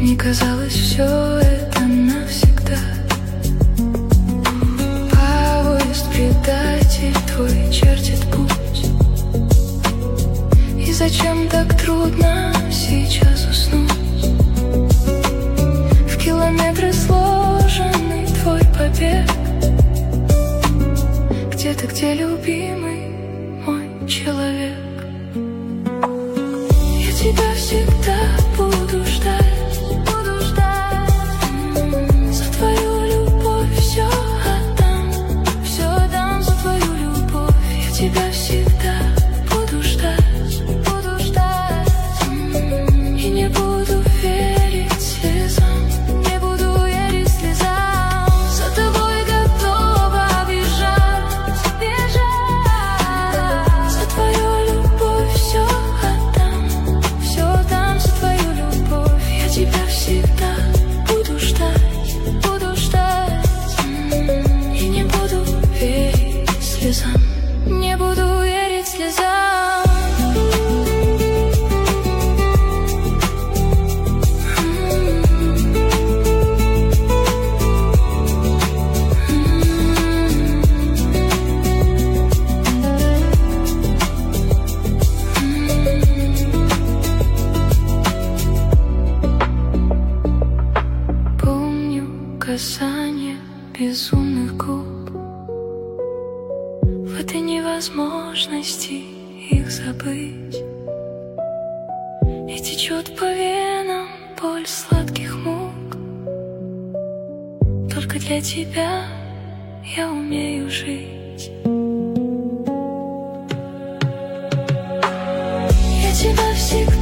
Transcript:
Не казалось все это навсегда. Поезд предатель твой чертит путь. И зачем так трудно сейчас уснуть? В километры сложенный твой побег. Где ты, где любимый мой человек? Я тебя всегда буду ждать. За твою любовь все отдам за твою любовь. Я тебя всегда буду ждать. И не буду верить слезам, не буду верить слезам. За тобой готова бежать. За твою любовь все отдам за твою любовь. Я тебя всегда буду ждать. И не буду верить слезам, не буду верить слезам. Касание безумных губ, в этой невозможности их забыть. И течет по венам боль сладких мук. Только для тебя я умею жить. Я тебя всегда